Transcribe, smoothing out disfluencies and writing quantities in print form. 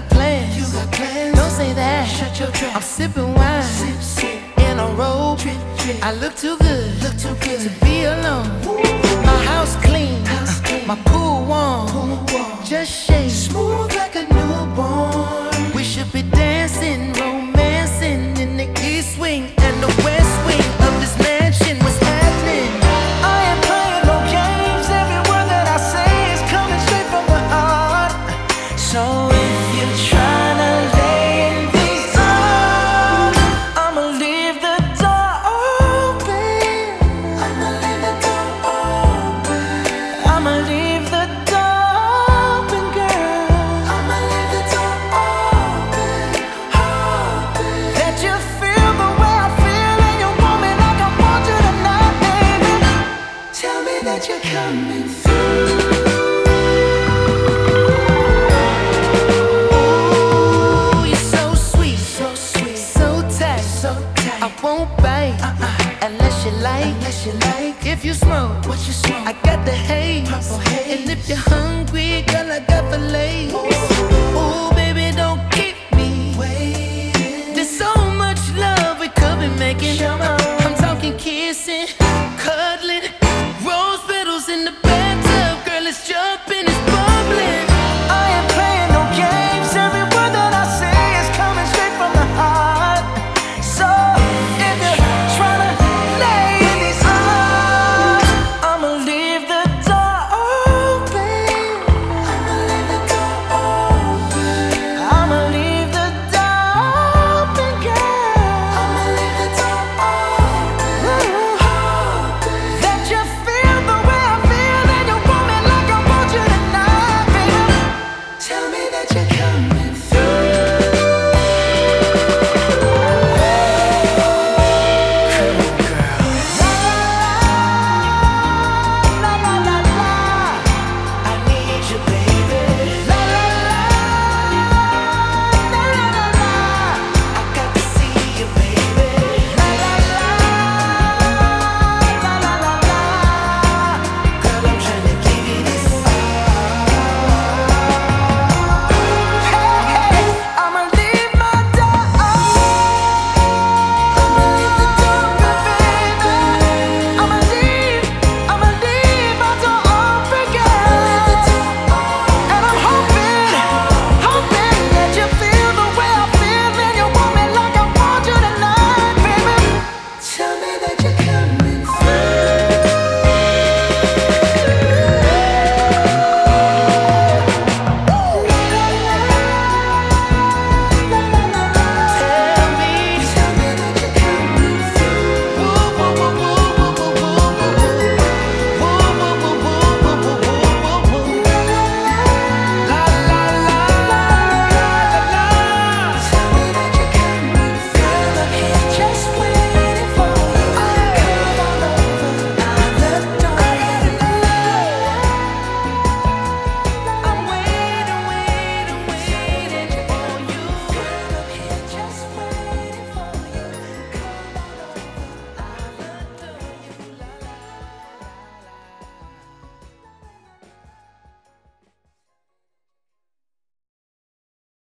got plans. Don't say that. Shut your trap. I'm sipping wine in a robe. I look too good to be alone. My house clean, my pool warm. Just shake Smooth like a newborn. We should be dancing, romancing in the east wing and the west wing of this mansion. What's happening? I ain't playing no games. Every word that I say is coming straight from the heart. So if you're trying to lay in these arms, I'ma leave the door open. I'ma leave the door open. I'ma leave the door open, girl. I'ma leave the door open, open. That you feel the way I feel and you want me like I want you tonight, baby. Tell me that you're coming through. Ooh, you're so sweet, so tight. I won't bite unless you like. If you smoke, What you smoke? I got the haze. Purple haze. And if you're hungry, girl, I got filet.